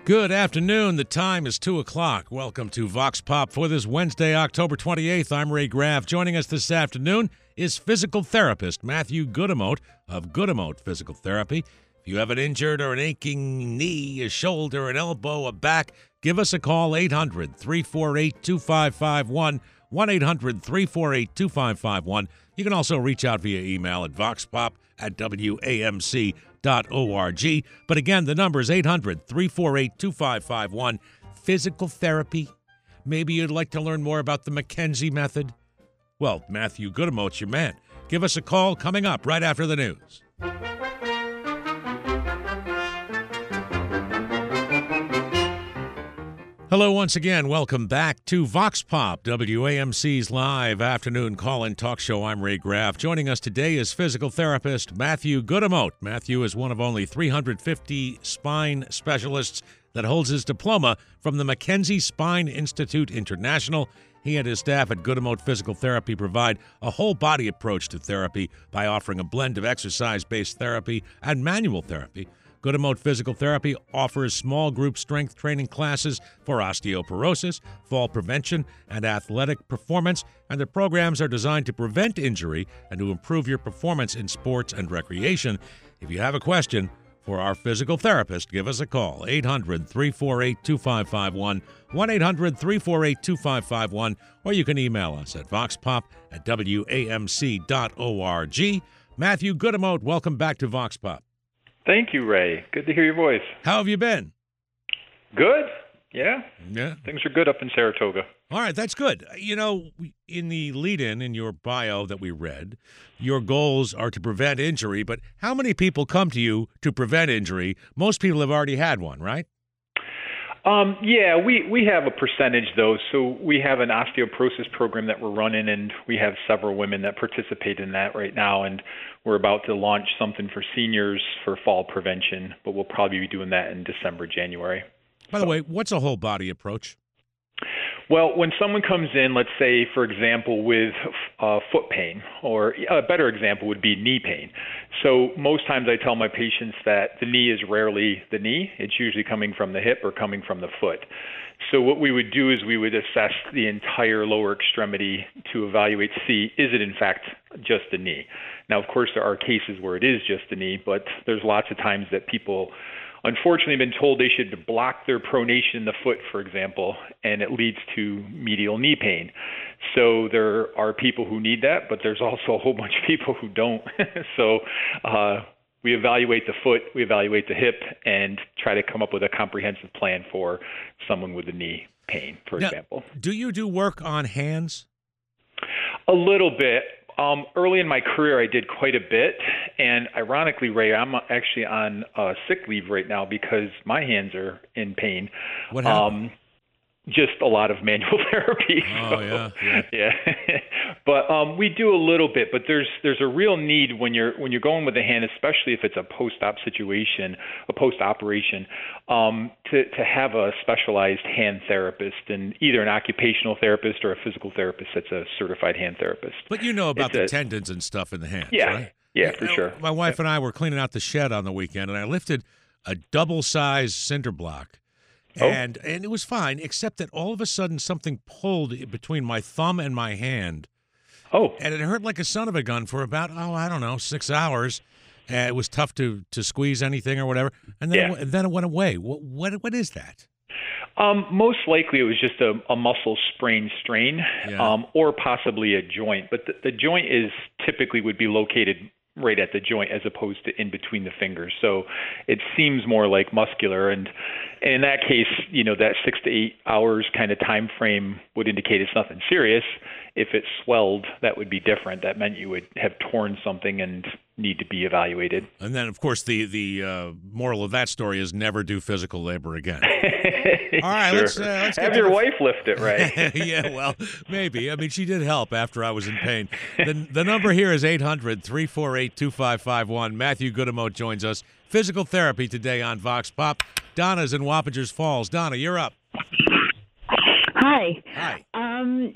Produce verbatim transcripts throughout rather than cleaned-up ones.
Good afternoon. The time is two o'clock. Welcome to Vox Pop for this Wednesday, October twenty-eighth. I'm Ray Graff. Joining us this afternoon is physical therapist Matthew Goodamote of Goodamote Physical Therapy. If you have an injured or an aching knee, a shoulder, an elbow, a back, give us a call, eight hundred, three four eight, two five five one, one eight hundred, three four eight, two five five one. You can also reach out via email at voxpop at W A M C dot org. But again, the number is eight hundred, three four eight, two five five one. Physical therapy. Maybe you'd like to learn more about the McKenzie method? Well, Matthew Goodamote's your man. Give us a call coming up right after the news. Hello once again. Welcome back to Vox Pop, W A M C's live afternoon call-in talk show. I'm Ray Graff. Joining us today is physical therapist Matthew Goodamote. Matthew is one of only three hundred fifty spine specialists that holds his diploma from the McKenzie Spine Institute International. He and his staff at Goodamote Physical Therapy provide a whole-body approach to therapy by offering a blend of exercise-based therapy and manual therapy. Goodamote Physical Therapy offers small group strength training classes for osteoporosis, fall prevention, and athletic performance, and the programs are designed to prevent injury and to improve your performance in sports and recreation. If you have a question for our physical therapist, give us a call, eight hundred, three four eight, two five five one, one eight hundred, three four eight, two five five one, or you can email us at voxpop at W A M C dot org. Matthew Goodamote, welcome back to Vox Pop. Thank you, Ray. Good to hear your voice. How have you been? Good. Yeah. Yeah. Things are good up in Saratoga. All right, that's good. You know, in the lead-in in your bio that we read, your goals are to prevent injury, but how many people come to you to prevent injury? Most people have already had one, right? Um, yeah, we, we have a percentage, though. So we have an osteoporosis program that we're running, and we have several women that participate in that right now. And we're about to launch something for seniors for fall prevention, but we'll probably be doing that in December, January. By the way, what's a whole body approach? Well, when someone comes in, let's say, for example, with uh, foot pain, or a better example would be knee pain. So most times I tell my patients that the knee is rarely the knee. It's usually coming from the hip or coming from the foot. So what we would do is we would assess the entire lower extremity to evaluate to see, is it in fact just the knee? Now, of course, there are cases where it is just the knee, but there's lots of times that people unfortunately been told they should block their pronation in the foot, for example, and it leads to medial knee pain. So there are people who need that, but there's also a whole bunch of people who don't. so uh, we evaluate the foot, we evaluate the hip, and try to come up with a comprehensive plan for someone with a knee pain, for now, example. Do you do work on hands? A little bit. Um, early in my career, I did quite a bit, and ironically, Ray, I'm actually on uh, sick leave right now because my hands are in pain. What happened? Um, just a lot of manual therapy. Oh, so, yeah. Yeah. yeah. but um, we do a little bit, but there's there's a real need when you're when you're going with the hand, especially if it's a post-op situation, a post-operation, um, to, to have a specialized hand therapist, and either an occupational therapist or a physical therapist that's a certified hand therapist. But you know about It's the a, tendons and stuff in the hands, yeah, right? Yeah, for Uh, sure. My wife yeah. and I were cleaning out the shed on the weekend, and I lifted a double-sized cinder block. Oh. And and it was fine, except that all of a sudden something pulled between my thumb and my hand. Oh. And it hurt like a son of a gun for about, oh, I don't know, six hours. Uh, it was tough to, to squeeze anything or whatever. And then, Yeah. it, then it went away. What, what What is that? Um, most likely it was just a, a muscle sprain strain, Yeah. um, or possibly a joint. But the, the joint is typically would be located right at the joint as opposed to in between the fingers. So it seems more like muscular. And, and in that case, you know, that six to eight hours kind of time frame would indicate it's nothing serious. If it swelled, that would be different. That meant you would have torn something and need to be evaluated. And then, of course, the the uh, moral of that story is never do physical labor again. All right, sure. let's, uh, let's get have to your the... wife lift it, right? Yeah, well, maybe. I mean, she did help after I was in pain. The, the number here is eight hundred, three four eight, two five five one. Matthew Goodamote joins us. Physical therapy today on Vox Pop. Donna's in Wappingers Falls. Donna, you're up. Hi. Hi. Um,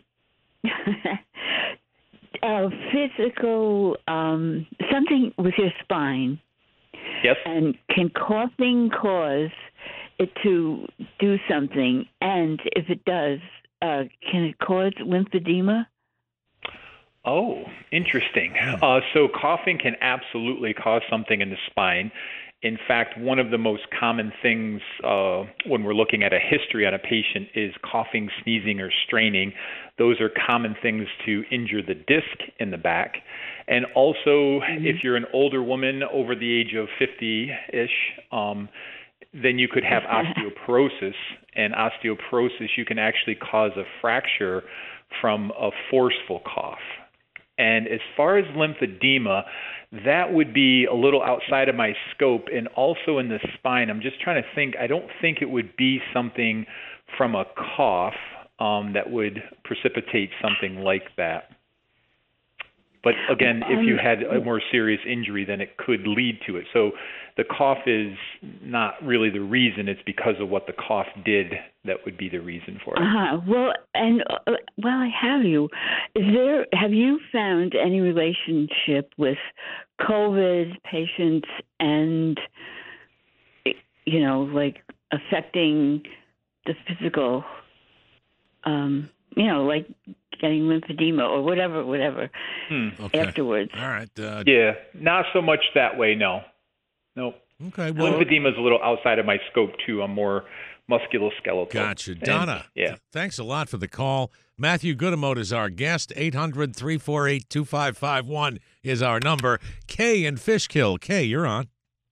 uh, physical, um, something with your spine. Yes. And can coughing cause it to do something? And if it does, uh, can it cause lymphedema? Oh, interesting. Uh, so coughing can absolutely cause something in the spine. In fact, one of the most common things uh, when we're looking at a history on a patient is coughing, sneezing, or straining. Those are common things to injure the disc in the back. And also, mm-hmm. if you're an older woman over the age of fifty-ish, um, then you could have osteoporosis. And osteoporosis, you can actually cause a fracture from a forceful cough. And as far as lymphedema, that would be a little outside of my scope. And also in the spine, I'm just trying to think, I don't think it would be something from a cough um, that would precipitate something like that. But again, if you had a more serious injury, then it could lead to it. So the cough is not really the reason. It's because of what the cough did that would be the reason for it. Uh-huh. Well, and uh, well, I have you. Is there? Have you found any relationship with COVID patients and, you know, like affecting the physical, um, you know, like getting lymphedema or whatever, whatever hmm. okay. afterwards? All right. Uh, yeah, not so much that way, no. Nope. Okay. Well, lymphedema is a little outside of my scope, too. I'm more musculoskeletal. Gotcha. Donna, and, yeah. thanks a lot for the call. Matthew Goodemote is our guest. eight hundred, three four eight, two five five one is our number. Kay in Fishkill. Kay, you're on.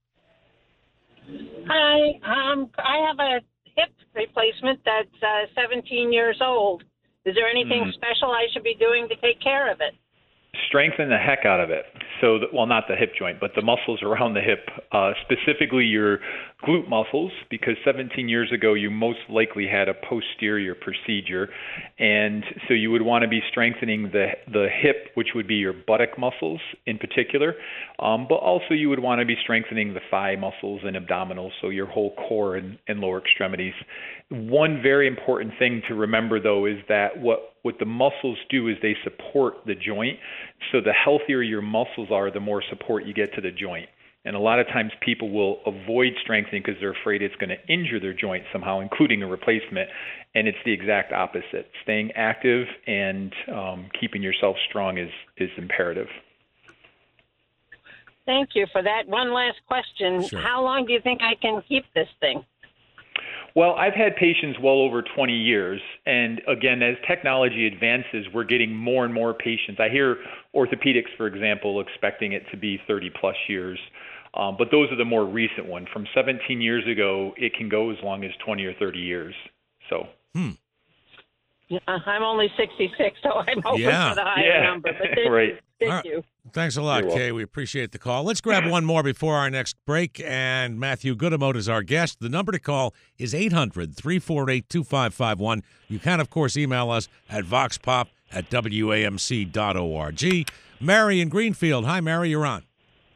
Hi. Um, I have a hip replacement that's uh, seventeen years old. Is there anything mm. special I should be doing to take care of it? Strengthen the heck out of it. So, that, well, not the hip joint, but the muscles around the hip, uh, specifically your glute muscles, because seventeen years ago you most likely had a posterior procedure, and so you would want to be strengthening the the hip, which would be your buttock muscles in particular, um, but also you would want to be strengthening the thigh muscles and abdominals, so your whole core and, and lower extremities. One very important thing to remember, though, is that what what the muscles do is they support the joint. So the healthier your muscles are, the more support you get to the joint. And a lot of times people will avoid strengthening because they're afraid it's going to injure their joint somehow, including a replacement. And it's the exact opposite. Staying active and um, keeping yourself strong is, is imperative. Thank you for that. One last question. Sure. How long do you think I can keep this thing? Well, I've had patients well over twenty years, and again, as technology advances, we're getting more and more patients. I hear orthopedics, for example, expecting it to be thirty plus years, um, but those are the more recent ones. From seventeen years ago, it can go as long as twenty or thirty years. So, hmm. I'm only sixty-six, so I'm hoping yeah. for the higher yeah. number. But thank, right. thank right. you. Thanks a lot, Kay. We appreciate the call. Let's grab one more before our next break. And Matthew Goodemote is our guest. The number to call is eight hundred, three four eight, two five five one. You can, of course, email us at voxpop at W A M C dot org. Mary in Greenfield. Hi, Mary. You're on.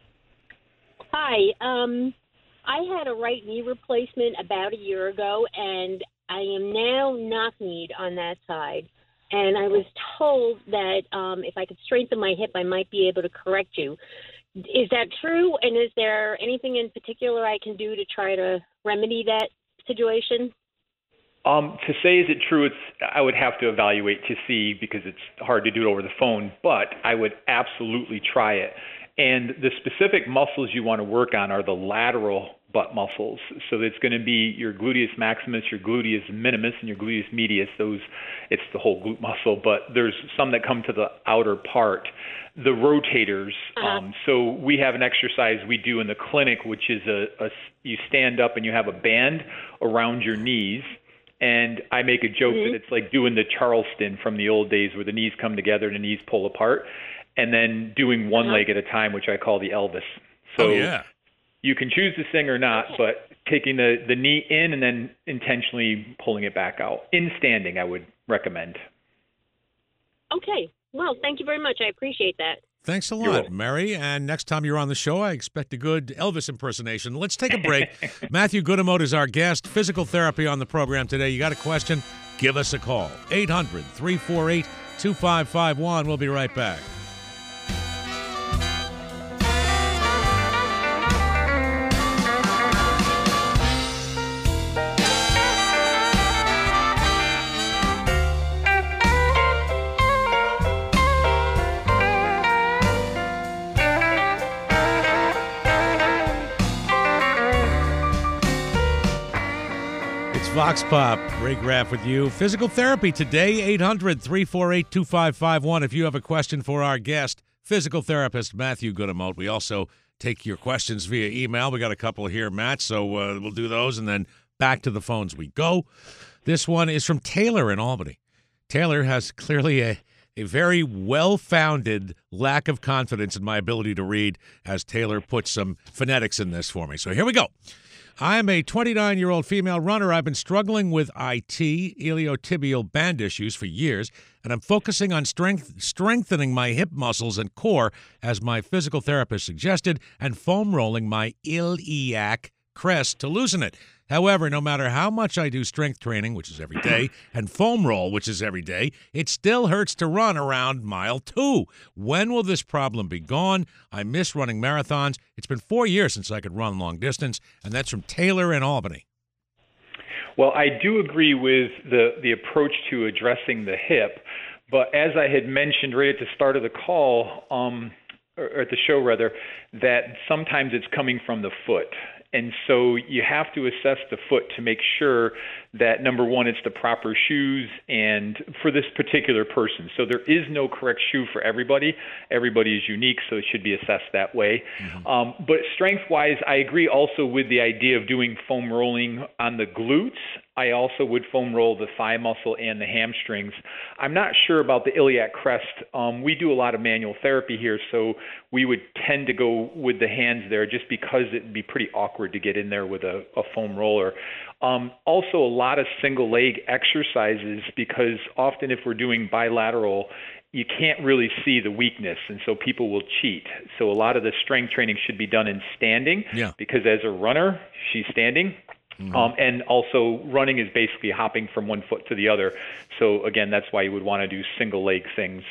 Hi. Um, I had a right knee replacement about a year ago, and I am now knock-kneed on that side. And I was told that um, if I could strengthen my hip, I might be able to correct you. Is that true? And is there anything in particular I can do to try to remedy that situation? Um, to say is it true, it's I would have to evaluate to see because it's hard to do it over the phone, but I would absolutely try it. And the specific muscles you want to work on are the lateral butt muscles. So it's going to be your gluteus maximus, your gluteus minimus, and your gluteus medius. Those, it's the whole glute muscle, but there's some that come to the outer part. The rotators. Uh-huh. Um, so we have an exercise we do in the clinic, which is a, a you stand up and you have a band around your knees. And I make a joke mm-hmm. that it's like doing the Charleston from the old days where the knees come together and the knees pull apart, and then doing one uh-huh. leg at a time, which I call the Elvis. So oh, yeah. You can choose to sing or not, but taking the, the knee in and then intentionally pulling it back out. In standing, I would recommend. Okay. Well, thank you very much. I appreciate that. Thanks a lot, Mary. And next time you're on the show, I expect a good Elvis impersonation. Let's take a break. Matthew Goodemote is our guest. Physical therapy on the program today. You got a question? Give us a call. eight hundred, three four eight, two five five one. We'll be right back. Vox Pop, Ray Graff with you. Physical therapy today, eight hundred, three four eight, two five five one. If you have a question for our guest, physical therapist Matthew Goodemote. We also take your questions via email. We got a couple here, Matt, so uh, we'll do those, and then back to the phones we go. This one is from Taylor in Albany. Taylor has clearly a, a very well-founded lack of confidence in my ability to read, as Taylor put some phonetics in this for me. So here we go. I'm a twenty-nine-year-old female runner. I've been struggling with I T, iliotibial band issues, for years, and I'm focusing on strength, strengthening my hip muscles and core, as my physical therapist suggested, and foam rolling my iliac crest to loosen it. However, no matter how much I do strength training, which is every day, and foam roll, which is every day, it still hurts to run around mile two. When will this problem be gone? I miss running marathons. It's been four years since I could run long distance, and that's from Taylor in Albany. Well, I do agree with the, the approach to addressing the hip, but as I had mentioned right at the start of the call, um, or at the show rather, that sometimes it's coming from the foot. And so you have to assess the foot to make sure that, number one, it's the proper shoes and for this particular person. So there is no correct shoe for everybody. Everybody is unique, so it should be assessed that way. Mm-hmm. Um, but strength-wise, I agree also with the idea of doing foam rolling on the glutes. I also would foam roll the thigh muscle and the hamstrings. I'm not sure about the iliac crest. Um, we do a lot of manual therapy here, so we would tend to go with the hands there just because it'd be pretty awkward to get in there with a, a foam roller. Um, also, a lot of single leg exercises, because often if we're doing bilateral, you can't really see the weakness, and so people will cheat. So a lot of the strength training should be done in standing, yeah. because as a runner, she's standing. Mm-hmm. Um, and also running is basically hopping from one foot to the other. So again, that's why you would want to do single leg things.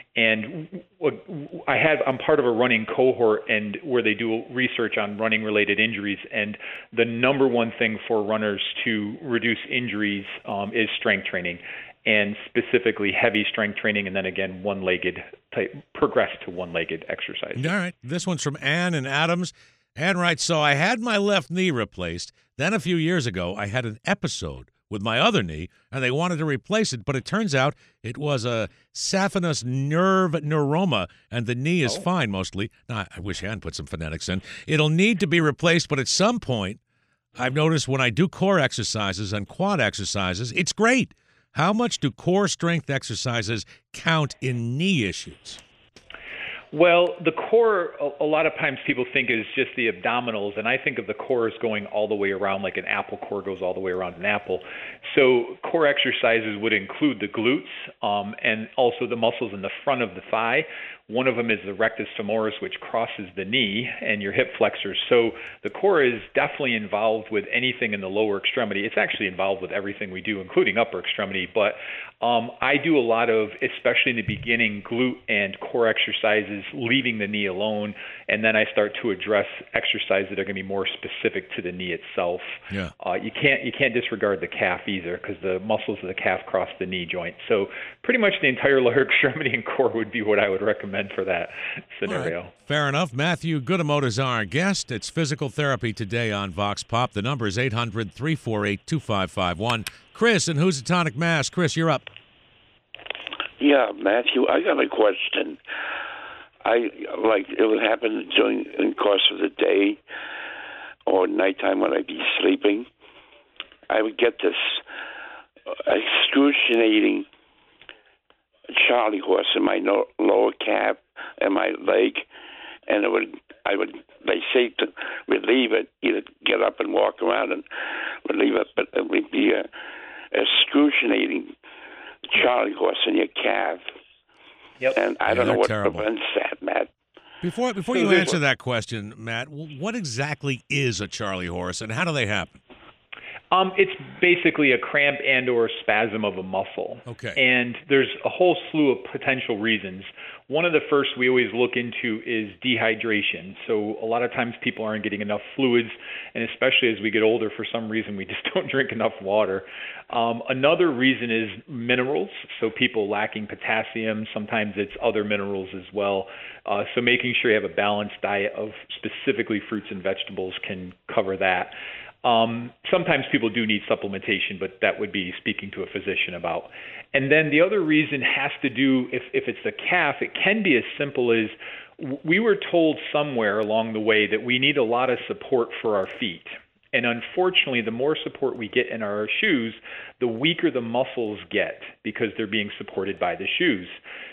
And I have, I'm part of a running cohort and where they do research on running related injuries. And the number one thing for runners to reduce injuries um, is strength training, and specifically heavy strength training. And then again, one-legged type, progress to one-legged exercise. All right. This one's from Ann and Adams. Ann writes, so I had my left knee replaced. Then a few years ago, I had an episode with my other knee, and they wanted to replace it, but it turns out it was a saphenous nerve neuroma, and the knee is oh. fine mostly. Now, I wish Ann put some phonetics in. It'll need to be replaced, but at some point, I've noticed when I do core exercises and quad exercises, it's great. How much do core strength exercises count in knee issues? Well, the core, a lot of times people think is just the abdominals, and I think of the core as going all the way around, like an apple core goes all the way around an apple. So core exercises would include the glutes um, and also the muscles in the front of the thigh. One of them is the rectus femoris, which crosses the knee, and your hip flexors. So the core is definitely involved with anything in the lower extremity. It's actually involved with everything we do, including upper extremity. But um, I do a lot of, especially in the beginning, glute and core exercises, leaving the knee alone, and then I start to address exercises that are going to be more specific to the knee itself. Yeah. Uh, you can't you can't disregard the calf either, because the muscles of the calf cross the knee joint. So pretty much the entire lower extremity and core would be what I would recommend for that scenario. Right. Fair enough. Matthew Goodemote is our guest. It's physical therapy today on Vox Pop. The number is eight hundred, three four eight, two five five one. Chris in Housatonic, Mass. Chris, you're up. Yeah, Matthew, I got a question. I like it would happen during in the course of the day or nighttime when I'd be sleeping. I would get this excruciating Charlie horse in my no, lower calf and my leg, and it would I would they say to relieve it, either get up and walk around and relieve it, but it would be a excruciating Charlie horse in your calf. Yep. And I yeah, don't know what terrible. prevents that, Matt. Before before you answer that question, Matt, what exactly is a Charlie horse, and how do they happen? Um, it's basically a cramp and or spasm of a muscle. Okay. And there's a whole slew of potential reasons. One of the first we always look into is dehydration. So a lot of times people aren't getting enough fluids, and especially as we get older, for some reason we just don't drink enough water. Um, another reason is minerals. So people lacking potassium, sometimes it's other minerals as well. Uh, so making sure you have a balanced diet of specifically fruits and vegetables can cover that. Um, sometimes people do need supplementation, but that would be speaking to a physician about. And then the other reason has to do, if, if it's the calf, it can be as simple as we were told somewhere along the way that we need a lot of support for our feet. And unfortunately, the more support we get in our shoes, the weaker the muscles get because they're being supported by the shoes.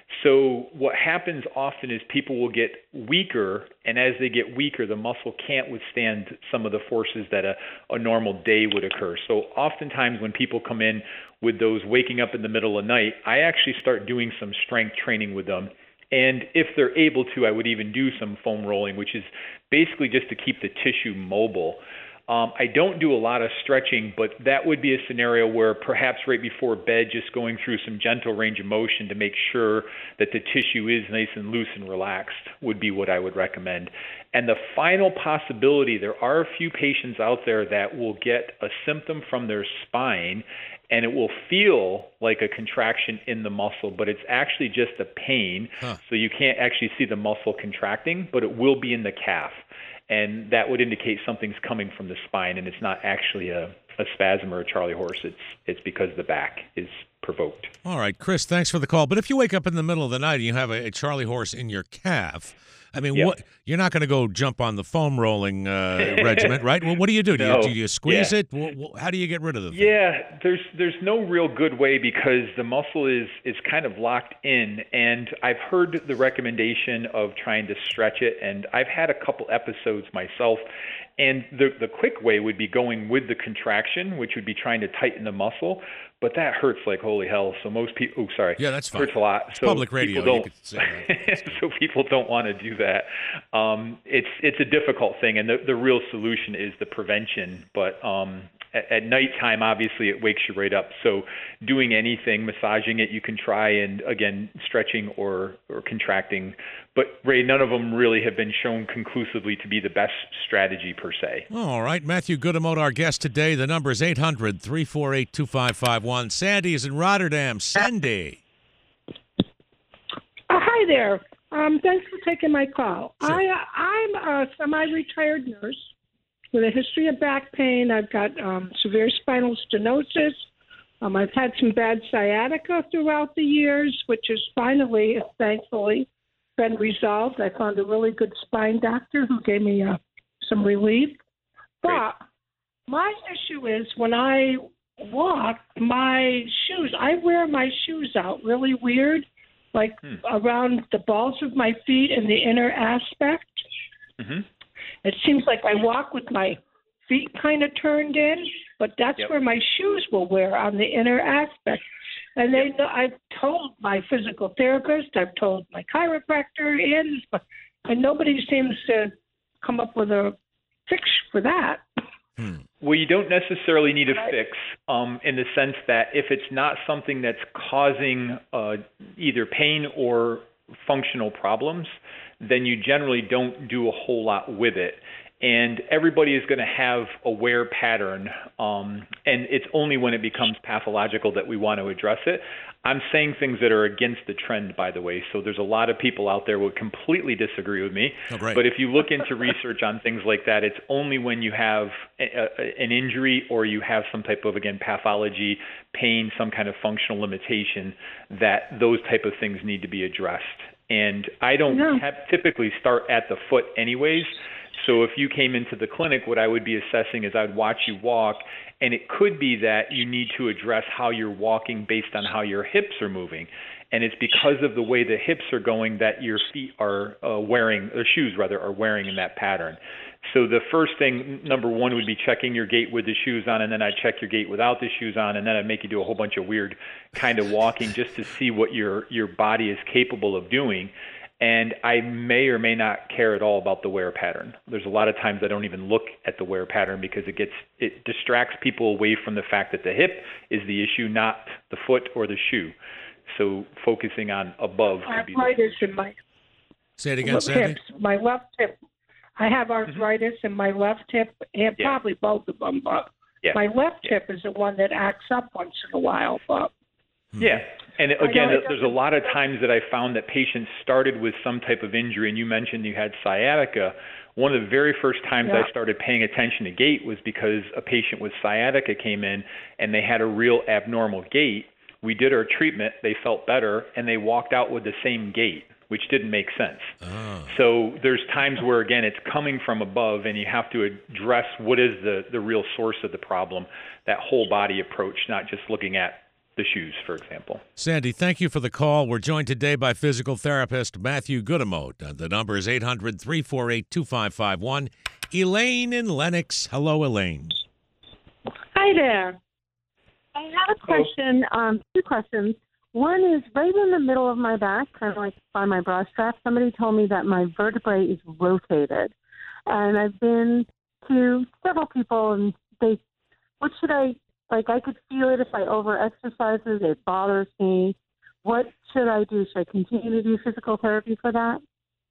So what happens often is people will get weaker, and as they get weaker, the muscle can't withstand some of the forces that a, a normal day would occur. So oftentimes when people come in with those waking up in the middle of the night, I actually start doing some strength training with them. And if they're able to, I would even do some foam rolling, which is basically just to keep the tissue mobile. Um, I don't do a lot of stretching, but that would be a scenario where perhaps right before bed, just going through some gentle range of motion to make sure that the tissue is nice and loose and relaxed would be what I would recommend. And the final possibility, there are a few patients out there that will get a symptom from their spine and it will feel like a contraction in the muscle, but it's actually just a pain. Huh. So you can't actually see the muscle contracting, but it will be in the calf. And that would indicate something's coming from the spine, and it's not actually a, a spasm or a Charlie horse. It's it's because the back is provoked. All right, Chris, thanks for the call. But if you wake up in the middle of the night and you have a, a Charlie horse in your calf, I mean, yep. what you're not going to go jump on the foam rolling uh, regiment, right? Well, what do you do? Do, no. you, do you squeeze yeah. it? How do you get rid of the thing? Yeah, there's there's no real good way because the muscle is is kind of locked in, and I've heard the recommendation of trying to stretch it, and I've had a couple episodes myself. And the the quick way would be going with the contraction, which would be trying to tighten the muscle, but that hurts like holy hell. So most people, oh, sorry, yeah, that's fine. Hurts a lot. It's so public radio. Don't, you could say that. So people don't want to do that. Um, it's it's a difficult thing, and the the real solution is the prevention. But um, at, at nighttime, obviously, it wakes you right up. So doing anything, massaging it, you can try, and again, stretching or or contracting. But Ray, none of them really have been shown conclusively to be the best strategy per se. All right, Matthew Goodemote, our guest today. The number is eight hundred, three four eight, two five five one. Sandy is in Rotterdam. Sandy. Uh, hi there. Um, thanks for taking my call. Sure. I, I'm a semi-retired nurse with a history of back pain. I've got um, severe spinal stenosis. Um, I've had some bad sciatica throughout the years, which has finally, thankfully, been resolved. I found a really good spine doctor who gave me uh, some relief. But Great. My issue is when I walk, my shoes, I wear my shoes out really weird, like hmm. around the balls of my feet and the inner aspect. Mm-hmm. It seems like I walk with my feet kind of turned in, but that's yep. where my shoes will wear on the inner aspect. And they, yep. I've told my physical therapist, I've told my chiropractor, and, and nobody seems to come up with a fix for that. Hmm. Well, you don't necessarily need a fix um, in the sense that if it's not something that's causing uh, either pain or functional problems, then you generally don't do a whole lot with it. And everybody is going to have a wear pattern, um, and it's only when it becomes pathological that we want to address it. I'm saying things that are against the trend, by the way, so there's a lot of people out there who would completely disagree with me. Oh, great. But if you look into research on things like that, it's only when you have a, a, an injury or you have some type of, again, pathology, pain, some kind of functional limitation, that those type of things need to be addressed. And I don't no. have, typically start at the foot anyways. So if you came into the clinic, what I would be assessing is I'd watch you walk, and it could be that you need to address how you're walking based on how your hips are moving. And it's because of the way the hips are going that your feet are uh, wearing, or shoes rather, are wearing in that pattern. So the first thing, number one, would be checking your gait with the shoes on, and then I'd check your gait without the shoes on, and then I'd make you do a whole bunch of weird kind of walking just to see what your, your body is capable of doing. And I may or may not care at all about the wear pattern. There's a lot of times I don't even look at the wear pattern because it gets it distracts people away from the fact that the hip is the issue, not the foot or the shoe. So focusing on above could be arthritis in my say it again, Sandy. Hips, my left hip. I have arthritis mm-hmm. in my left hip, and yeah. probably both of them. But yeah. my left yeah. hip is the one that acts up once in a while. But Yeah. And again, there's a lot of times that I found that patients started with some type of injury, and you mentioned you had sciatica. One of the very first times yeah. I started paying attention to gait was because a patient with sciatica came in and they had a real abnormal gait. We did our treatment, they felt better, and they walked out with the same gait, which didn't make sense. Oh. So there's times where, again, it's coming from above, and you have to address what is the, the real source of the problem, that whole body approach, not just looking at the shoes, for example. Sandy, thank you for the call. We're joined today by physical therapist Matthew Gudamote. The number is eight hundred, three four eight, two five five one. Elaine in Lenox. Hello, Elaine. Hi there. I have a question, um, two questions. One is right in the middle of my back, kind of like by my bra strap. Somebody told me that my vertebrae is rotated. And I've been to several people, and they, what should I, like I could feel it if I over-exercise it. It bothers me. What should I do? Should I continue to do physical therapy for that?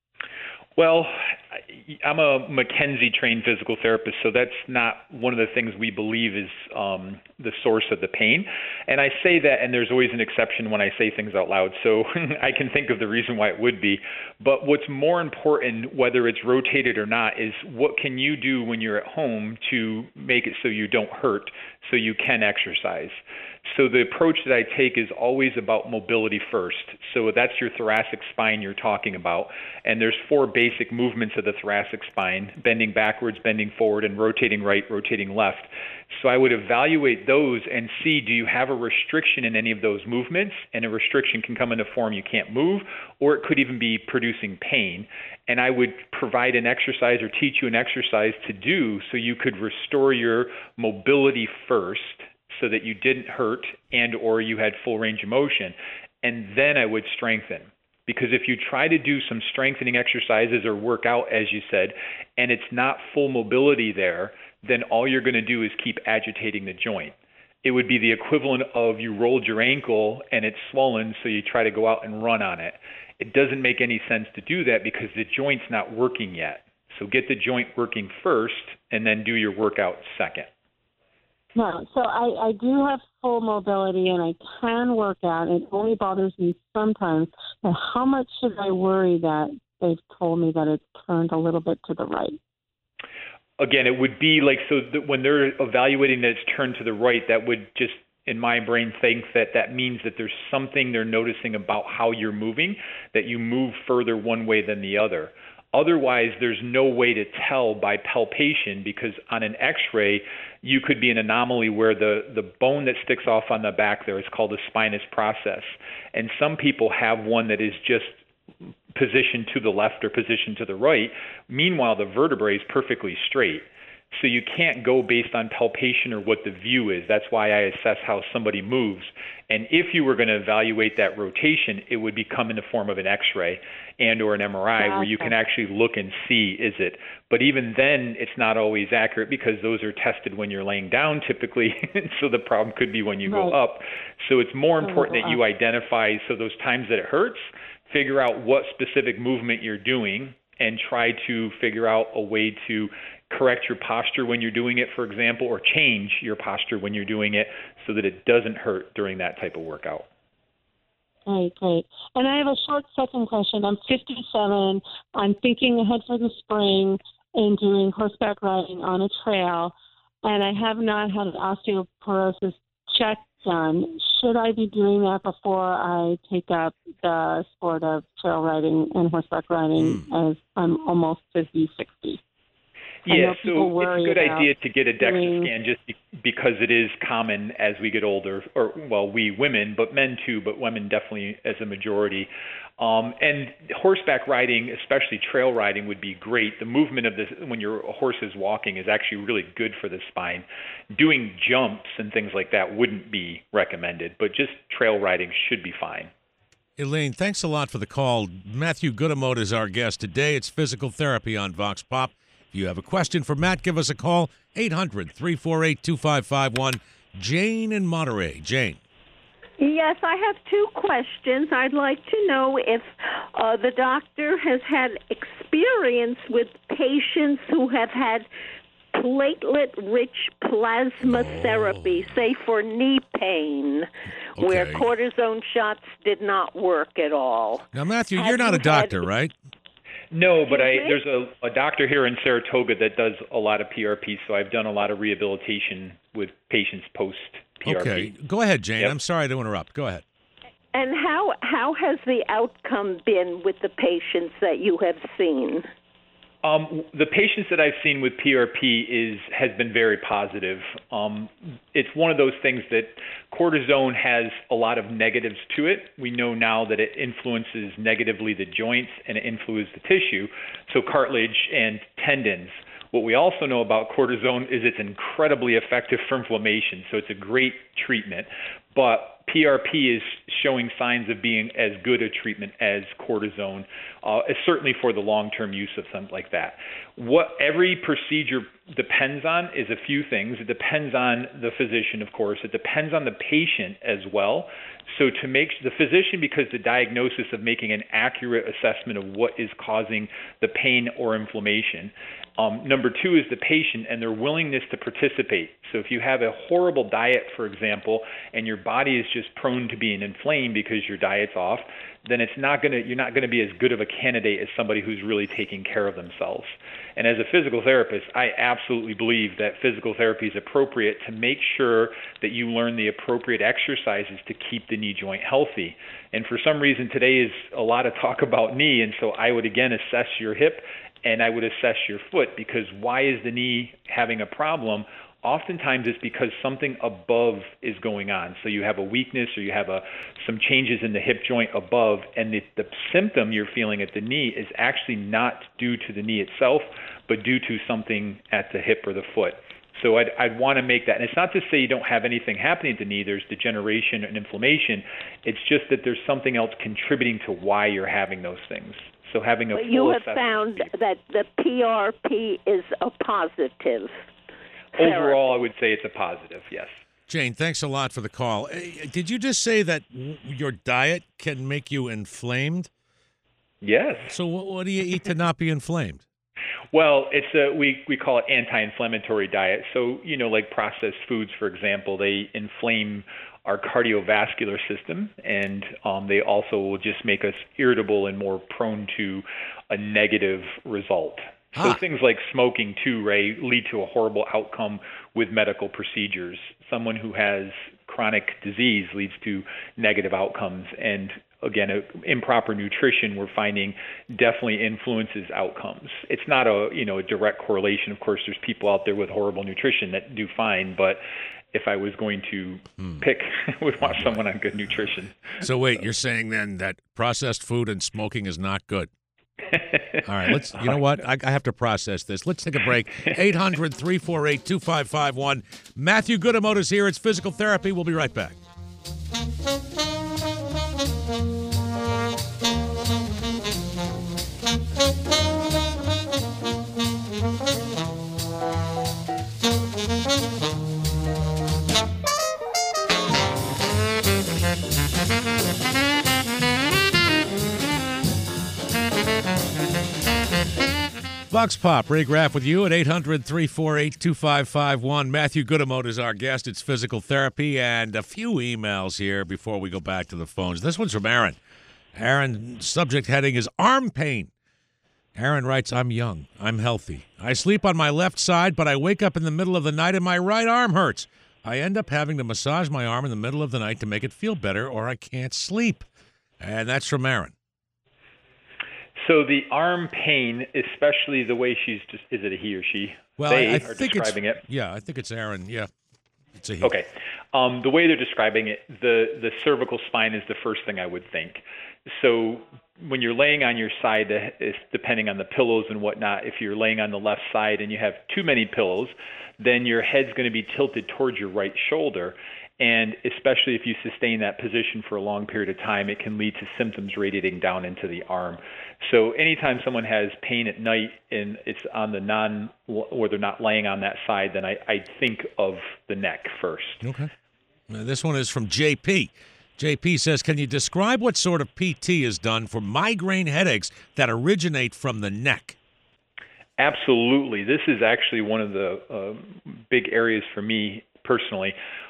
Well, I'm a McKenzie-trained physical therapist, so that's not one of the things we believe is um, the source of the pain. And I say that, and there's always an exception when I say things out loud, so I can think of the reason why it would be. But what's more important, whether it's rotated or not, is what can you do when you're at home to make it so you don't hurt, so you can exercise. So the approach that I take is always about mobility first. So that's your thoracic spine you're talking about. And there's four basic movements of the thoracic spine: bending backwards, bending forward, and rotating right, rotating left. So I would evaluate those and see, do you have a restriction in any of those movements? And a restriction can come in the form you can't move, or it could even be producing pain. And I would provide an exercise or teach you an exercise to do so you could restore your mobility first, so that you didn't hurt and or you had full range of motion. And then I would strengthen. Because if you try to do some strengthening exercises or work out, as you said, and it's not full mobility there, then all you're going to do is keep agitating the joint. It would be the equivalent of you rolled your ankle and it's swollen, so you try to go out and run on it. It doesn't make any sense to do that because the joint's not working yet. So get the joint working first and then do your workout second. No, so I, I do have full mobility and I can work out. It only bothers me sometimes. But how much should I worry that they've told me that it's turned a little bit to the right? Again, it would be like, so that when they're evaluating that it's turned to the right, that would just, in my brain, think that that means that there's something they're noticing about how you're moving, that you move further one way than the other. Otherwise, there's no way to tell by palpation, because on an X-ray, you could be an anomaly where the, the bone that sticks off on the back there is called a spinous process. And some people have one that is just positioned to the left or positioned to the right. Meanwhile, the vertebrae is perfectly straight. So you can't go based on palpation or what the view is. That's why I assess how somebody moves. And if you were going to evaluate that rotation, it would become in the form of an X-ray and or an M R I, where you can actually look and see, is it? But even then, it's not always accurate because those are tested when you're laying down typically. So the problem could be when you go up. So it's more important that you identify, so those times that it hurts, figure out what specific movement you're doing and try to figure out a way to correct your posture when you're doing it, for example, or change your posture when you're doing it so that it doesn't hurt during that type of workout. Great, great. And I have a short second question. I'm fifty-seven. I'm thinking ahead for the spring and doing horseback riding on a trail, and I have not had an osteoporosis check done. Should I be doing that before I take up the sport of trail riding and horseback riding mm. as I'm almost fifty, sixty? Yeah, so it's a good idea to get a DEXA scan just because it is common as we get older, or, well, we women, but men too, but women definitely as a majority. Um, and horseback riding, especially trail riding, would be great. The movement of this when your horse is walking is actually really good for the spine. Doing jumps and things like that wouldn't be recommended, but just trail riding should be fine. Elaine, thanks a lot for the call. Matthew Gudamote is our guest today. It's physical therapy on Vox Pop. If you have a question for Matt, give us a call, eight hundred, three four eight, two five five one. Jane in Monterey. Jane. Yes, I have two questions. I'd like to know if uh, the doctor has had experience with patients who have had platelet-rich plasma oh. therapy, say for knee pain. Okay. where cortisone shots did not work at all. Now, Matthew, Have you're not you a doctor, had- right? No, but I, Excuse me? there's a, a doctor here in Saratoga that does a lot of P R P, so I've done a lot of rehabilitation with patients post-P R P. Okay. Go ahead, Jane. Yep. I'm sorry to interrupt. Go ahead. And how how has the outcome been with the patients that you have seen? Um, the patients that I've seen with P R P is has been very positive. Um, it's one of those things that cortisone has a lot of negatives to it. We know now that it influences negatively the joints and it influences the tissue, so cartilage and tendons. What we also know about cortisone is it's incredibly effective for inflammation, so it's a great treatment. But P R P is showing signs of being as good a treatment as cortisone, uh, certainly for the long-term use of something like that. What every procedure depends on is a few things. It depends on the physician, of course. It depends on the patient as well. So to make the physician, because the diagnosis of making an accurate assessment of what is causing the pain or inflammation. Um, number two is the patient and their willingness to participate. So if you have a horrible diet, for example, and your body is just prone to being inflamed because your diet's off, then it's not going to you're not going to be as good of a candidate as somebody who's really taking care of themselves. And as a physical therapist, I absolutely believe that physical therapy is appropriate to make sure that you learn the appropriate exercises to keep the knee joint healthy. And for some reason today is a lot of talk about knee, and so I would again assess your hip and I would assess your foot, because why is the knee having a problem? Oftentimes it's because something above is going on. So you have a weakness or you have a some changes in the hip joint above, and the, the symptom you're feeling at the knee is actually not due to the knee itself, but due to something at the hip or the foot. So I'd, I'd want to make that. And it's not to say you don't have anything happening at the knee. There's degeneration and inflammation. It's just that there's something else contributing to why you're having those things. So having a But full you have assessment. found that the P R P is a positive. Overall, I would say it's a positive, yes. Jane, thanks a lot for the call. Eh, Did you just say that w- your diet can make you inflamed? Yes. So what, what do you eat to not be inflamed? Well, it's a we we call it anti-inflammatory diet. So, you know, like processed foods, for example, they inflame our cardiovascular system, and um, they also will just make us irritable and more prone to a negative result. So Ah. things like smoking too, Ray, lead to a horrible outcome with medical procedures. Someone who has chronic disease leads to negative outcomes. And again, a, improper nutrition, we're finding, definitely influences outcomes. It's not a you know a direct correlation. Of course, there's people out there with horrible nutrition that do fine, but if I was going to Hmm. pick, I would want someone on good nutrition. So wait, you're saying then that processed food and smoking is not good? All right, let's. You know what? I, I have to process this. Let's take a break. eight hundred, three four eight, two five five one. Matthew Goodemote is here. It's Physical Therapy. We'll be right back. Vox Pop, Ray Graff with you at eight hundred, three four eight, two five five one. Matthew Goodemote is our guest. It's Physical Therapy, and a few emails here before we go back to the phones. This one's from Aaron. Aaron's subject heading is arm pain. Aaron writes, I'm young. I'm healthy. I sleep on my left side, but I wake up in the middle of the night and my right arm hurts. I end up having to massage my arm in the middle of the night to make it feel better, or I can't sleep. And that's from Aaron. So the arm pain, especially the way she's just, is it a he or she? Well, they I, I are think describing it's, it. Yeah, I think it's Aaron. Yeah, it's a he. Okay. Um, the way they're describing it, the, the cervical spine is the first thing I would think. So when you're laying on your side, it's depending on the pillows and whatnot, if you're laying on the left side and you have too many pillows, then your head's going to be tilted towards your right shoulder. And especially if you sustain that position for a long period of time, it can lead to symptoms radiating down into the arm. So anytime someone has pain at night and it's on the non, or they're not laying on that side, then I, I think of the neck first. Okay. Now, this one is from J P. J P says, can you describe what sort of P T is done for migraine headaches that originate from the neck? Absolutely. This is actually one of the uh, big areas for me personally.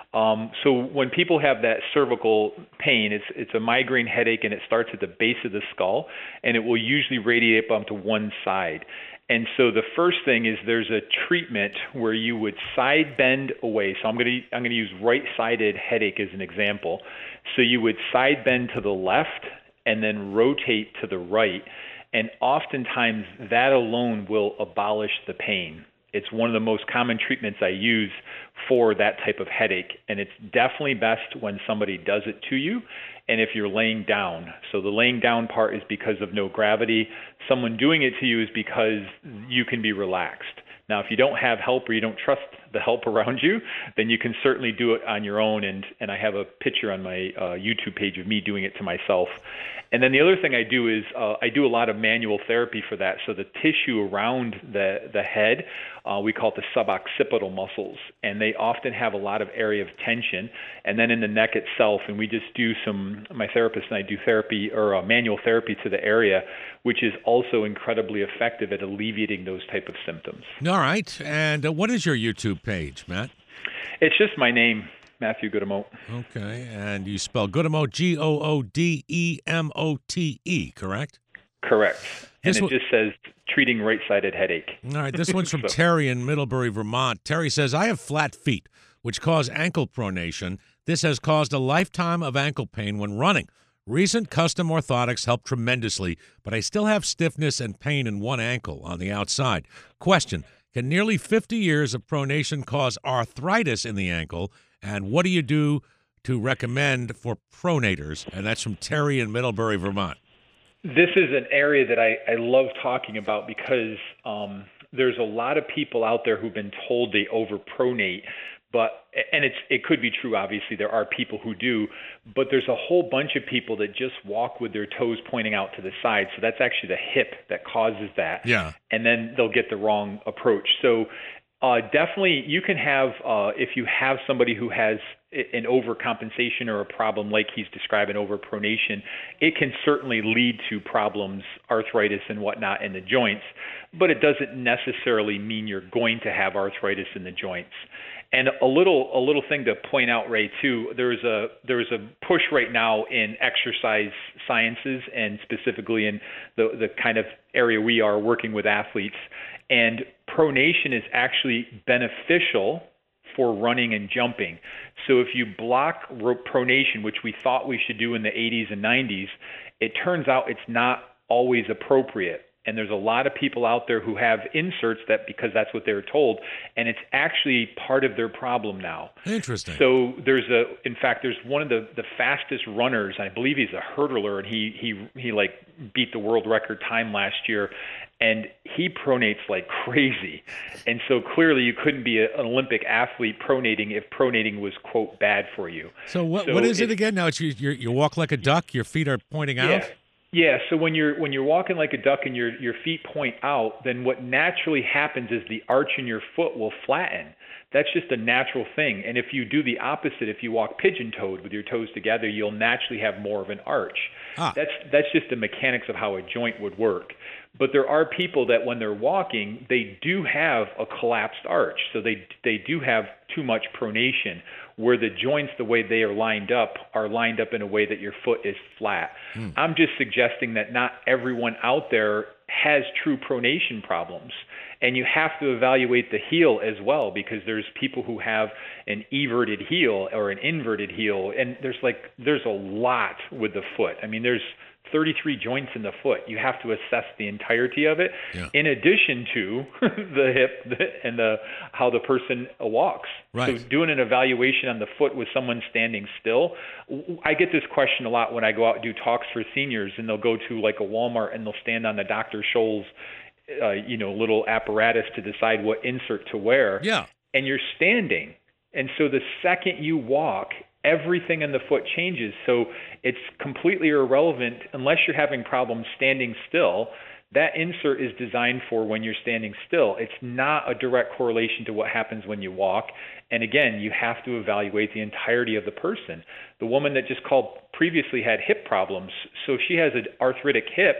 Um, so when people have that cervical pain, it's it's a migraine headache, and it starts at the base of the skull, and it will usually radiate up to one side. And so the first thing is there's a treatment where you would side bend away. So I'm going to I'm going to use right-sided headache as an example. So you would side bend to the left and then rotate to the right, and oftentimes that alone will abolish the pain. It's one of the most common treatments I use for that type of headache, and it's definitely best when somebody does it to you and if you're laying down. So the laying down part is because of no gravity. Someone doing it to you is because you can be relaxed. Now, if you don't have help or you don't trust the help around you, then you can certainly do it on your own, and, and I have a picture on my uh, YouTube page of me doing it to myself. And then the other thing I do is uh, I do a lot of manual therapy for that. So the tissue around the, the head, uh, we call it the suboccipital muscles, and they often have a lot of area of tension. And then in the neck itself, and we just do some, my therapist and I do therapy or uh, manual therapy to the area, which is also incredibly effective at alleviating those type of symptoms. All right. And uh, what is your YouTube page, Matt? It's just my name, Matthew Goodemote. Okay. And you spell Goodemote, G O O D E M O T E, correct? Correct. And This it one- just says treating right-sided headache. All right. This one's from So- Terry in Middlebury, Vermont. Terry says, I have flat feet, which cause ankle pronation. This has caused a lifetime of ankle pain when running. Recent custom orthotics help tremendously, but I still have stiffness and pain in one ankle on the outside. Question, can nearly fifty years of pronation cause arthritis in the ankle? And what do you do to recommend for pronators? And that's from Terry in Middlebury, Vermont. This is an area that I, I love talking about because um, there's a lot of people out there who've been told they overpronate. But and it's it could be true. Obviously, there are people who do, but there's a whole bunch of people that just walk with their toes pointing out to the side. So that's actually the hip that causes that. Yeah. And then they'll get the wrong approach. So uh, definitely, you can have uh, if you have somebody who has an overcompensation or a problem like he's describing, overpronation, it can certainly lead to problems, arthritis and whatnot in the joints. But it doesn't necessarily mean you're going to have arthritis in the joints. And a little a little thing to point out, Ray, too, there's a there's a push right now in exercise sciences and specifically in the, the kind of area we are working with athletes. And pronation is actually beneficial for running and jumping. So if you block pronation, which we thought we should do in the eighties and nineties, it turns out it's not always appropriate. And there's a lot of people out there who have inserts that because that's what they're told, and it's actually part of their problem now. Interesting. So there's a, in fact, there's one of the, the fastest runners. I believe he's a hurdler, and he he he like beat the world record time last year, and he pronates like crazy. And so clearly, you couldn't be a, an Olympic athlete pronating if pronating was quote bad for you. So what So what is it it's- again? Now it's you you you walk like a duck. Your feet are pointing out. Yeah. Yeah, so when you're when you're walking like a duck and your your feet point out, then what naturally happens is the arch in your foot will flatten. That's just a natural thing. And if you do the opposite, if you walk pigeon-toed with your toes together, you'll naturally have more of an arch. Ah. That's that's just the mechanics of how a joint would work. But there are people that when they're walking, they do have a collapsed arch. So they they do have too much pronation, where the joints, the way they are lined up, are lined up in a way that your foot is flat. Hmm. I'm just suggesting that not everyone out there has true pronation problems. And you have to evaluate the heel as well, because there's people who have an everted heel or an inverted heel. And there's like, there's a lot with the foot. I mean, there's thirty-three joints in the foot. You have to assess the entirety of it, Yeah. in addition to the hip and the how the person walks. Right. So doing an evaluation on the foot with someone standing still, I get this question a lot when I go out and do talks for seniors, and they'll go to like a Walmart and they'll stand on the Doctor Scholl's, uh, you know, little apparatus to decide what insert to wear. Yeah. And you're standing. And so the second you walk, everything in the foot changes. So it's completely irrelevant unless you're having problems standing still. That insert is designed for when you're standing still. It's not a direct correlation to what happens when you walk. And again, you have to evaluate the entirety of the person. The woman that just called previously had hip problems. So if she has an arthritic hip,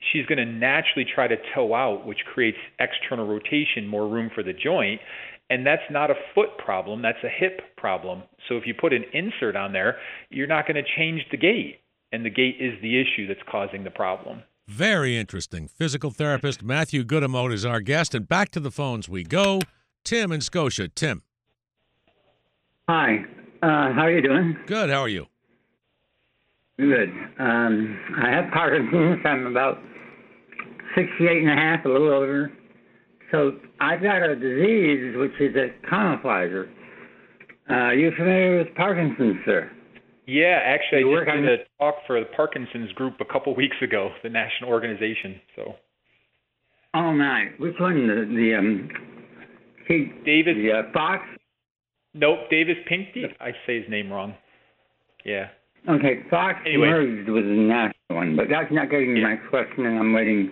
she's going to naturally try to toe out, which creates external rotation, more room for the joint. And that's not a foot problem, that's a hip problem. So if you put an insert on there, you're not going to change the gait. And the gait is the issue that's causing the problem. Very interesting. Physical therapist Matthew Gutermote is our guest. And back to the phones we go. Tim in Scotia. Tim. Hi. Uh, how are you doing? Good. How are you? Good. Um, I have Parkinson's. I'm about sixty-eight and a half, a little older. So I've got a disease which is a camouflager. Uh, are you familiar with Parkinson's, sir? Yeah, actually, You I work just on did a talk for the Parkinson's group a couple weeks ago, the national organization. So. Oh my! Which one? The, the um. He, Davis. The uh, Fox. Nope, Davis Pinkney. I say his name wrong. Yeah. Okay, Fox Anyway. merged with the national one, but that's not getting to Yeah. my question, and I'm waiting.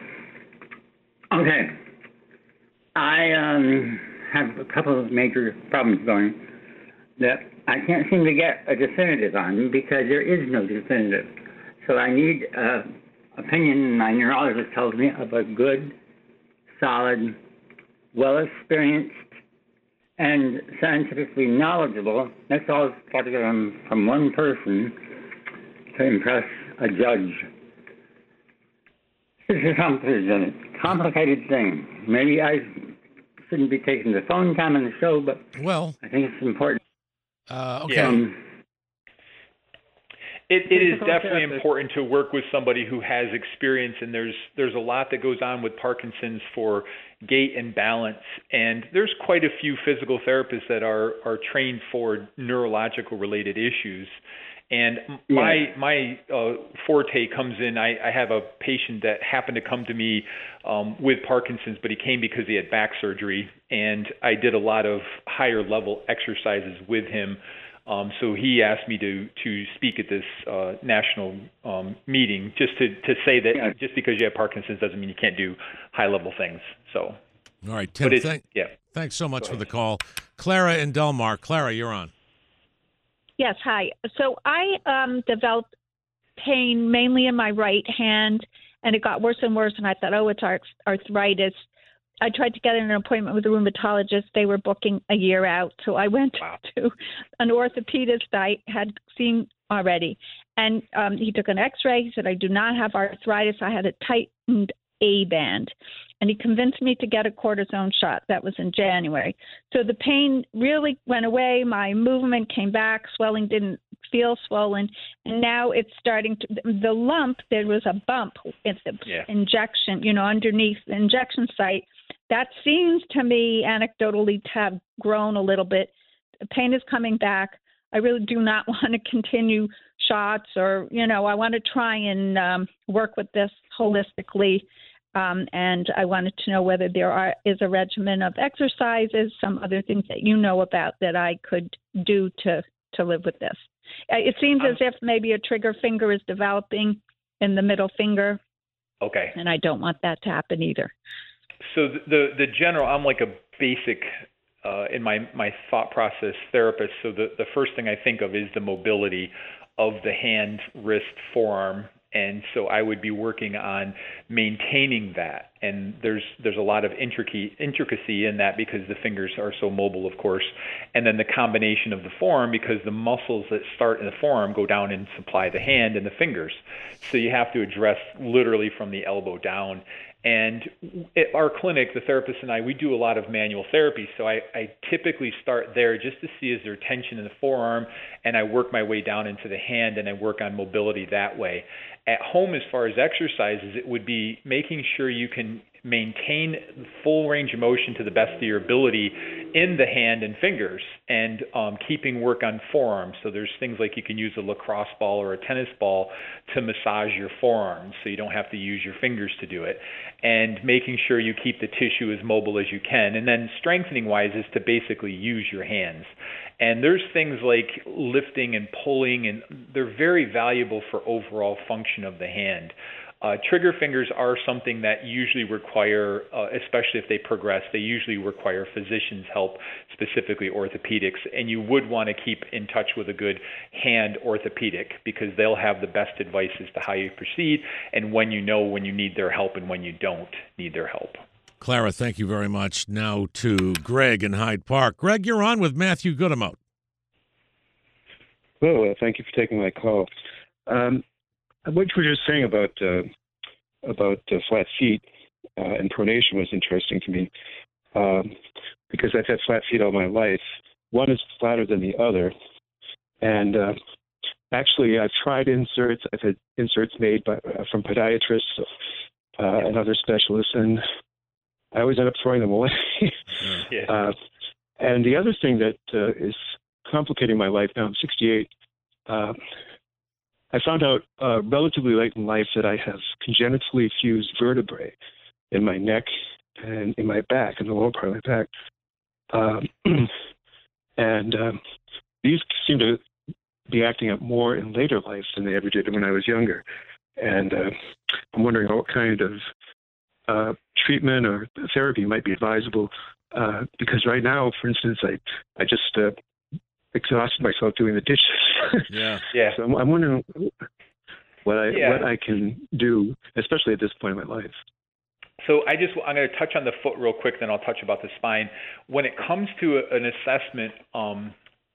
Okay. I um have a couple of major problems going that I can't seem to get a definitive on because there is no definitive. So I need uh, opinion, my neurologist tells me, of a good, solid, well-experienced, and scientifically knowledgeable, that's all got to come from one person to impress a judge. This is a complicated thing. Maybe I shouldn't be taking the phone time on the show, but Well, I think it's important. uh, okay. Yeah. Um, It, it is Physical definitely therapist. important to work with somebody who has experience, and there's there's a lot that goes on with Parkinson's for gait and balance, and there's quite a few physical therapists that are are trained for neurological related issues. And my my uh, forte comes in. I, I have a patient that happened to come to me um, with Parkinson's, but he came because he had back surgery, and I did a lot of higher level exercises with him. Um, so he asked me to to speak at this uh, national um, meeting, just to, to say that Yeah. just because you have Parkinson's doesn't mean you can't do high level things. So, All right, Tim, but it's, thank, yeah. thanks so much Go for the ahead. call. Clara in Delmar. Clara, you're on. Yes, hi. So I um, developed pain mainly in my right hand, and it got worse and worse, and I thought, oh, it's arth- arthritis. I tried to get an appointment with a rheumatologist. They were booking a year out, so I went Wow. to an orthopedist I had seen already, and um, he took an x-ray. He said, I do not have arthritis. I had a tightened A-band, and he convinced me to get a cortisone shot. That was in January. So the pain really went away. My movement came back. Swelling didn't feel swollen, and now it's starting to, the lump, there was a bump at the Yeah. injection, you know, underneath the injection site. That seems to me anecdotally to have grown a little bit. The pain is coming back. I really do not want to continue shots or, you know, I want to try and um, work with this holistically. Um, and I wanted to know whether there are, is a regimen of exercises, some other things that you know about that I could do to, to live with this. Uh, It seems as if maybe a trigger finger is developing in the middle finger, Okay. and I don't want that to happen either. So the the, the general, I'm like a basic uh, in my my thought process therapist. So the the first thing I think of is the mobility of the hand, wrist, forearm. And so I would be working on maintaining that. And there's there's a lot of intricacy intricacy in that because the fingers are so mobile, of course. And then the combination of the forearm, because the muscles that start in the forearm go down and supply the hand and the fingers. So you have to address literally from the elbow down. And at our clinic, the therapist and I, we do a lot of manual therapy. So I, I typically start there just to see is there tension in the forearm, and I work my way down into the hand, and I work on mobility that way. At home, as far as exercises, it would be making sure you can maintain full range of motion to the best of your ability in the hand and fingers, and um, keeping work on forearms. So there's things like you can use a lacrosse ball or a tennis ball to massage your forearms so you don't have to use your fingers to do it, and making sure you keep the tissue as mobile as you can. And then strengthening wise is to basically use your hands. And there's things like lifting and pulling, and they're very valuable for overall function of the hand. Uh, trigger fingers are something that usually require, uh, especially if they progress, they usually require physician's help, specifically orthopedics. And you would want to keep in touch with a good hand orthopedic because they'll have the best advice as to how you proceed and when you know when you need their help and when you don't need their help. Clara, thank you very much. Now to Greg in Hyde Park. Greg, you're on with Matthew Goodamote. Hello, uh, thank you for taking my call. Um, what you were just saying about uh, about uh, flat feet uh, and pronation was interesting to me um, because I've had flat feet all my life. One is flatter than the other, and uh, actually I've tried inserts. I've had inserts made by, uh, from podiatrists uh, and other specialists, and I always end up throwing them away. yeah. uh, and the other thing that uh, is complicating my life now, I'm sixty-eight. Uh, I found out uh, relatively late in life that I have congenitally fused vertebrae in my neck and in my back, in the lower part of my back. Um, and um, these seem to be acting up more in later life than they ever did when I was younger. And uh, I'm wondering what kind of uh, treatment or therapy might be advisable. Uh, because right now, for instance, I, I just uh, exhausted myself doing the dishes. Yeah, yeah. So I'm, I'm wondering what I yeah. what I can do, especially at this point in my life. So I just I'm going to touch on the foot real quick, then I'll touch about the spine. When it comes to a, an assessment, um,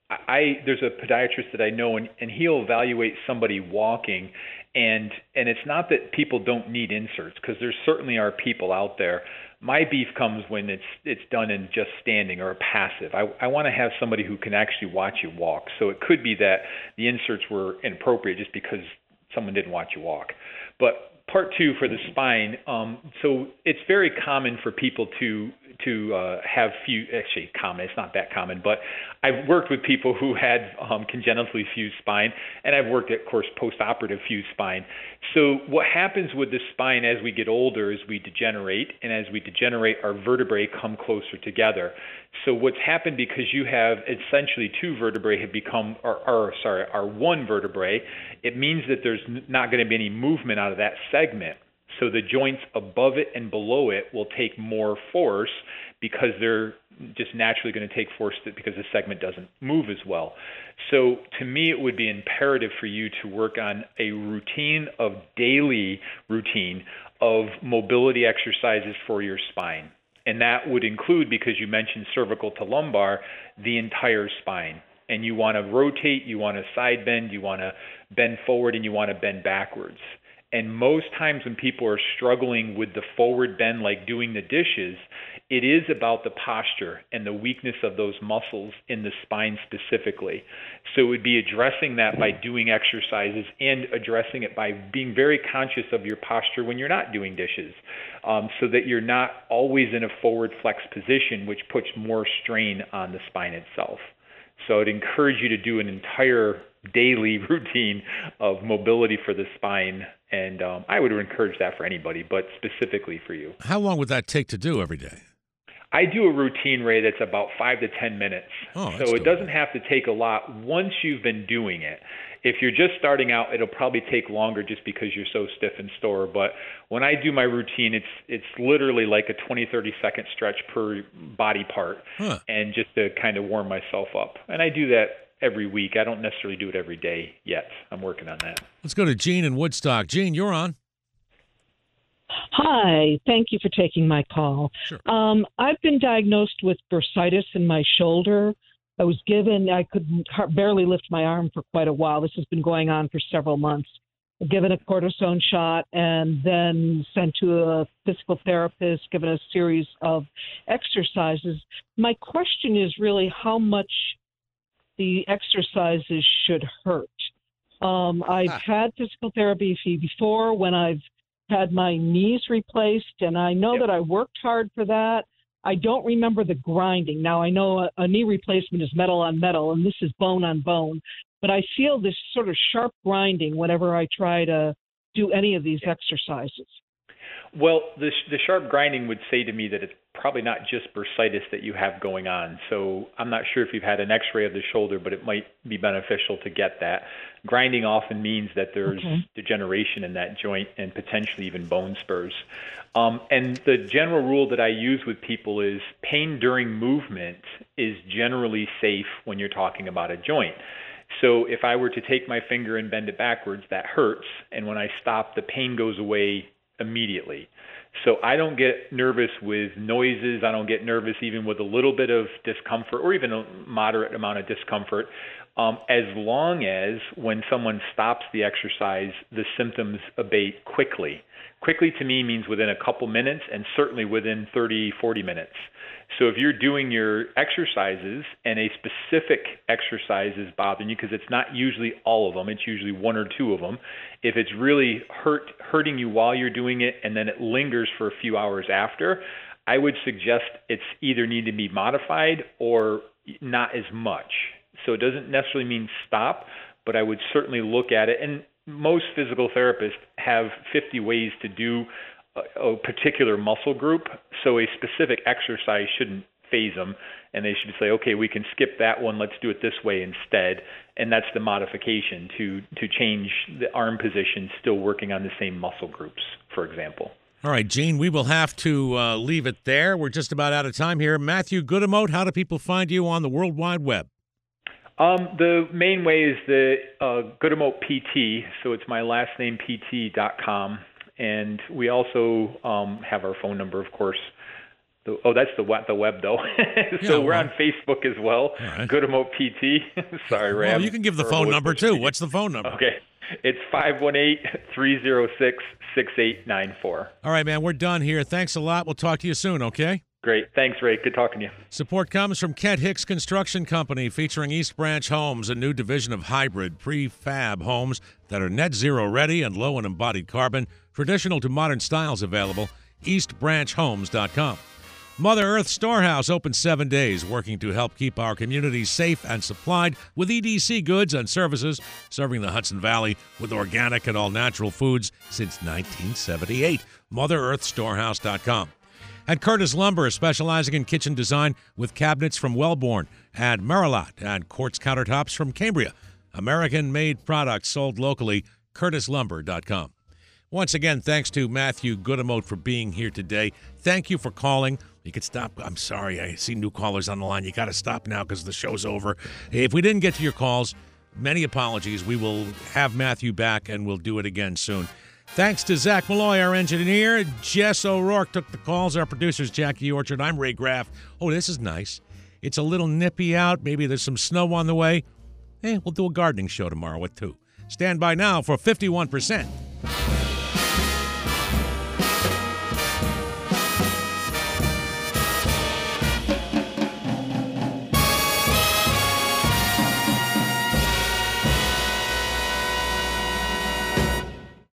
I there's a podiatrist that I know, and, and he'll evaluate somebody walking, and and it's not that people don't need inserts, because there certainly are people out there. My beef comes when it's it's done in just standing or passive. I, I want to have somebody who can actually watch you walk. So it could be that the inserts were inappropriate just because someone didn't watch you walk. But part two for the spine, um, so it's very common for people to to uh, have few, actually common, it's not that common, but I've worked with people who had um, congenitally fused spine, and I've worked, of course, post-operative fused spine. So what happens with the spine as we get older is we degenerate, and as we degenerate, our vertebrae come closer together. So what's happened, because you have essentially two vertebrae have become, or, or sorry, are one vertebrae, it means that there's not going to be any movement out of that segment. So the joints above it and below it will take more force because they're just naturally going to take force because the segment doesn't move as well. So to me, it would be imperative for you to work on a routine of daily routine of mobility exercises for your spine. And that would include, because you mentioned cervical to lumbar, the entire spine. And you want to rotate, you want to side bend, you want to bend forward, and you want to bend backwards. And most times when people are struggling with the forward bend, like doing the dishes, it is about the posture and the weakness of those muscles in the spine specifically. So it would be addressing that by doing exercises and addressing it by being very conscious of your posture when you're not doing dishes, um, so that you're not always in a forward flex position, which puts more strain on the spine itself. So I'd encourage you to do an entire daily routine of mobility for the spine, and um, I would encourage that for anybody, but specifically for you. How long would that take to do every day? I do a routine, Ray, that's about five to ten minutes. Oh, so that's it good. doesn't have to take a lot once you've been doing it. If you're just starting out, it'll probably take longer just because you're so stiff and sore. But when I do my routine, it's it's literally like a twenty, thirty second stretch per body part, huh. and just to kind of warm myself up. And I do that every week. I don't necessarily do it every day yet. I'm working on that. Let's go to Gene in Woodstock. Gene, you're on. Hi, thank you for taking my call. Sure. Um, I've been diagnosed with bursitis in my shoulder. I was given, I could barely lift my arm for quite a while. This has been going on for several months. I've given a cortisone shot and then sent to a physical therapist, given a series of exercises. My question is really how much the exercises should hurt. Um, I've ah. had physical therapy before when I've had my knees replaced, and I know yep. that I worked hard for that. I don't remember the grinding. Now, I know a, a knee replacement is metal on metal, and this is bone on bone, but I feel this sort of sharp grinding whenever I try to do any of these exercises. Well, the, the sharp grinding would say to me that it's probably not just bursitis that you have going on. So I'm not sure if you've had an x-ray of the shoulder, but it might be beneficial to get that. Grinding often means that there's okay. degeneration in that joint and potentially even bone spurs. Um, and the general rule that I use with people is pain during movement is generally safe when you're talking about a joint. So if I were to take my finger and bend it backwards, that hurts. And when I stop, the pain goes away immediately. So I don't get nervous with noises. I don't get nervous even with a little bit of discomfort or even a moderate amount of discomfort, um, as long as when someone stops the exercise, the symptoms abate quickly. Quickly to me means within a couple minutes and certainly within thirty, forty minutes. So if you're doing your exercises and a specific exercise is bothering you, because it's not usually all of them, it's usually one or two of them. If it's really hurt hurting you while you're doing it and then it lingers for a few hours after, I would suggest it's either need to be modified or not as much. So it doesn't necessarily mean stop, but I would certainly look at it. And most physical therapists have fifty ways to do a particular muscle group, so a specific exercise shouldn't phase them, and they should say, okay, we can skip that one, let's do it this way instead, and that's the modification to to change the arm position, still working on the same muscle groups, for example. All right, Gene, we will have to uh, leave it there. We're just about out of time here. Matthew Gutermote, how do people find you on the World Wide Web? Um, the main way is the uh, Gutermote P T, so it's my last name P T dot com. And we also um, have our phone number, of course. The, oh, that's the web, the web though. so yeah, we're well, on Facebook as well. Right. Gutermote P T. Sorry, Ram. Well, you can give the phone number too. What's the phone number? Okay. It's five one eight, three zero six, six eight nine four. All right, man. We're done here. Thanks a lot. We'll talk to you soon, okay? Great. Thanks, Ray. Good talking to you. Support comes from Kent Hicks Construction Company, featuring East Branch Homes, a new division of hybrid prefab homes that are net zero ready and low in embodied carbon. Traditional to modern styles available. east branch homes dot com. Mother Earth Storehouse open seven days, working to help keep our communities safe and supplied with E D C goods and services, serving the Hudson Valley with organic and all-natural foods since nineteen seventy-eight. mother earth storehouse dot com. And Curtis Lumber, specializing in kitchen design with cabinets from Wellborn and Merillat and quartz countertops from Cambria. American-made products sold locally, curtis lumber dot com. Once again, thanks to Matthew Gutermote for being here today. Thank you for calling. You could stop. I'm sorry, I see new callers on the line. You got to stop now because the show's over. If we didn't get to your calls, many apologies. We will have Matthew back, and we'll do it again soon. Thanks to Zach Malloy, our engineer. Jess O'Rourke took the calls. Our producers, Jackie Orchard. I'm Ray Graff. Oh, this is nice. It's a little nippy out. Maybe there's some snow on the way. Hey, we'll do a gardening show tomorrow at two. Stand by now for fifty-one percent.